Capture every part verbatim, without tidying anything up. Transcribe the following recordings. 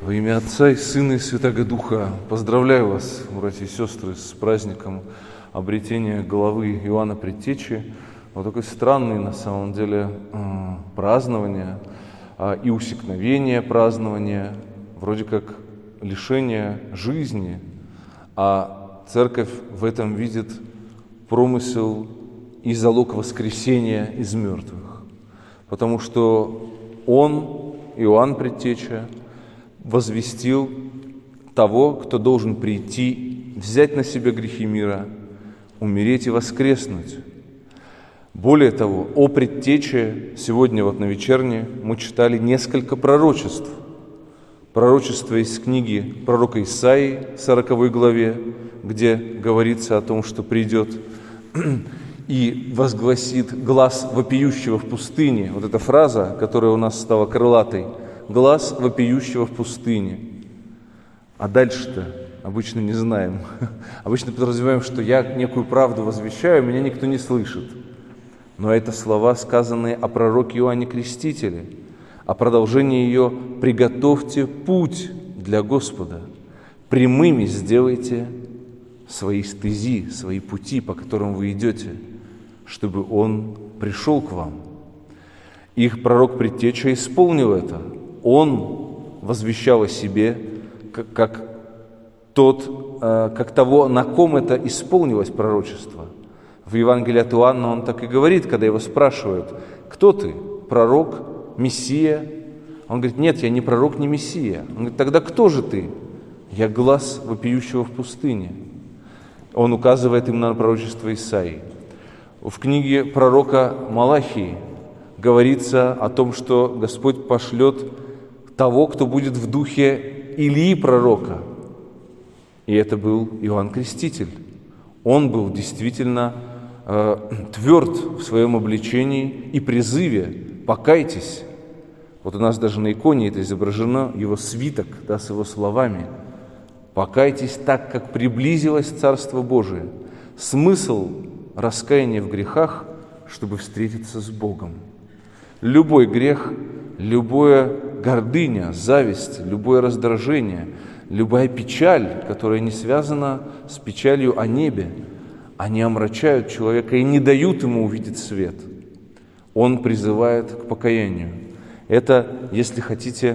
Во имя Отца и Сына и Святаго Духа поздравляю вас, братья и сестры, с праздником обретения головы Иоанна Предтечи. Вот такое странное, на самом деле, празднование и усекновение празднования, вроде как лишение жизни, а Церковь в этом видит промысел и залог воскресения из мертвых, потому что он, Иоанн Предтеча, возвестил того, кто должен прийти, взять на себя грехи мира, умереть и воскреснуть. Более того, о Предтече сегодня вот на вечерне мы читали несколько пророчеств. Пророчество из книги пророка Исаии, сороковой главе, где говорится о том, что придет и возгласит глас вопиющего в пустыне. Вот эта фраза, которая у нас стала крылатой, глас вопиющего в пустыне. А дальше-то обычно не знаем. Обычно подразумеваем, что я некую правду возвещаю, меня никто не слышит. Но это слова, сказанные о пророке Иоанне Крестителе, о продолжении ее «приготовьте путь для Господа, прямыми сделайте свои стези, свои пути, по которым вы идете, чтобы Он пришел к вам». Их пророк Предтеча исполнил это. Он возвещал о себе как, как тот, как того, на ком это исполнилось пророчество. В Евангелии от Иоанна он так и говорит, когда его спрашивают: кто ты, пророк, Мессия? Он говорит: нет, я не пророк, не Мессия. Он говорит: тогда кто же ты? Я глас вопиющего в пустыне. Он указывает им на пророчество Исаии. В книге пророка Малахии говорится о том, что Господь пошлет того, кто будет в духе Илии пророка. И это был Иоанн Креститель. Он был действительно э, тверд в своем обличении и призыве: покайтесь. Вот у нас даже на иконе это изображено, его свиток, да, с его словами: покайтесь так, как приблизилось Царство Божие. Смысл раскаяния в грехах, чтобы встретиться с Богом. Любой грех, любая гордыня, зависть, любое раздражение, любая печаль, которая не связана с печалью о небе, они омрачают человека и не дают ему увидеть свет. Он призывает к покаянию. Это, если хотите,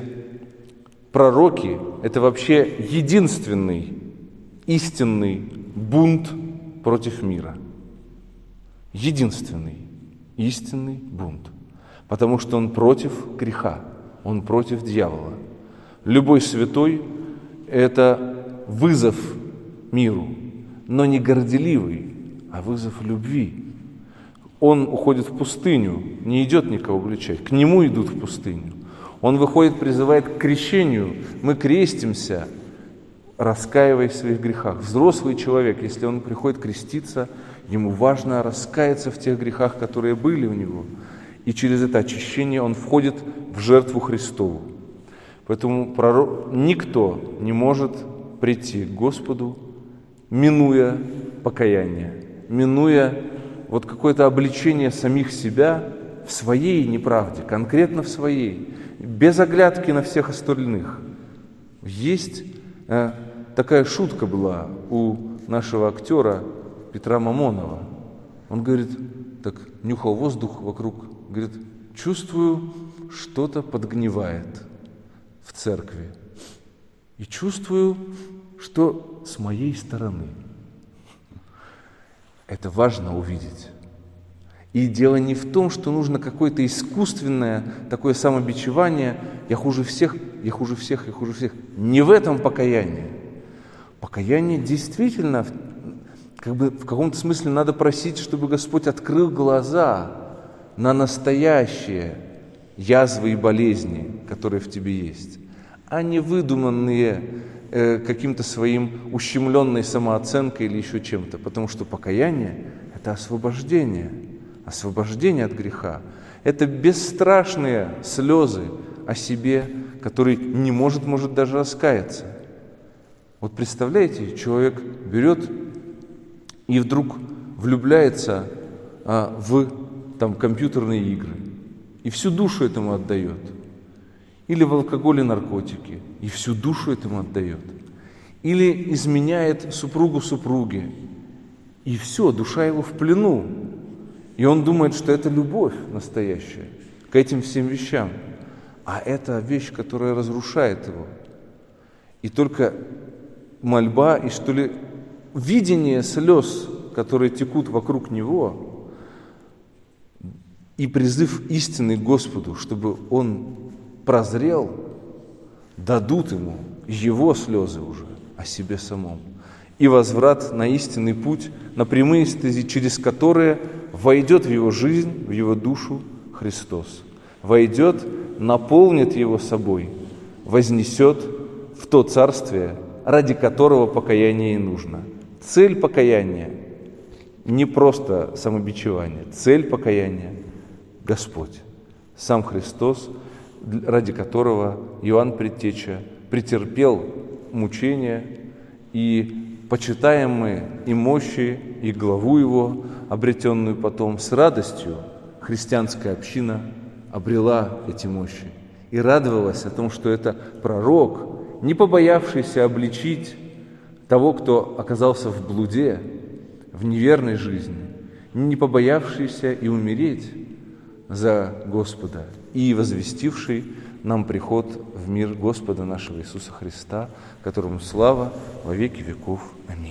пророки, это вообще единственный истинный бунт против мира. Единственный истинный бунт. Потому что он против греха, он против дьявола. Любой святой – это вызов миру, но не горделивый, а вызов любви. Он уходит в пустыню, не идет никого обличать, к нему идут в пустыню. Он выходит, призывает к крещению. Мы крестимся, раскаиваясь в своих грехах. Взрослый человек, если он приходит креститься, ему важно раскаяться в тех грехах, которые были у него. И через это очищение он входит в жертву Христову. Поэтому пророк, никто не может прийти к Господу, минуя покаяние, минуя вот какое-то обличение самих себя в своей неправде, конкретно в своей, без оглядки на всех остальных. Есть э, такая шутка была у нашего актера Петра Мамонова. Он говорит, так нюхал воздух вокруг, говорит: чувствую, что-то подгнивает в церкви. И чувствую, что с моей стороны. Это важно увидеть. И дело не в том, что нужно какое-то искусственное такое самобичевание: я хуже всех, я хуже всех, я хуже всех. Не в этом покаяние. Покаяние действительно, как бы в каком-то смысле надо просить, чтобы Господь открыл глаза на настоящие язвы и болезни, которые в тебе есть, а не выдуманные э, каким-то своим ущемленной самооценкой или еще чем-то. Потому что покаяние – это освобождение, освобождение от греха. Это бесстрашные слезы о себе, который не может, может даже раскаяться. Вот представляете, человек берет и вдруг влюбляется а, в там, компьютерные игры и всю душу этому отдает. или в алкоголь и наркотики, и всю душу этому отдает, или изменяет супругу супруге, и все, душа его в плену, и он думает, что это любовь настоящая к этим всем вещам, а это вещь, которая разрушает его. И только мольба и, что ли, видение слез, которые текут вокруг него, и призыв истинный к Господу, чтобы он прозрел, дадут ему его слезы уже о себе самом. И возврат на истинный путь, на прямые стези, через которые войдет в его жизнь, в его душу Христос. Войдет, наполнит его собой, вознесет в то царствие, ради которого покаяние и нужно. Цель покаяния не просто самобичевание, цель покаяния – Господь, сам Христос, ради которого Иоанн Предтеча претерпел мучения, и почитаем мы и мощи, и главу его, обретенную потом, с радостью христианская община обрела эти мощи и радовалась о том, что это пророк, не побоявшийся обличить того, кто оказался в блуде, в неверной жизни, не побоявшийся и умереть за Господа, и возвестивший нам приход в мир Господа нашего Иисуса Христа, которому слава во веки веков. Аминь.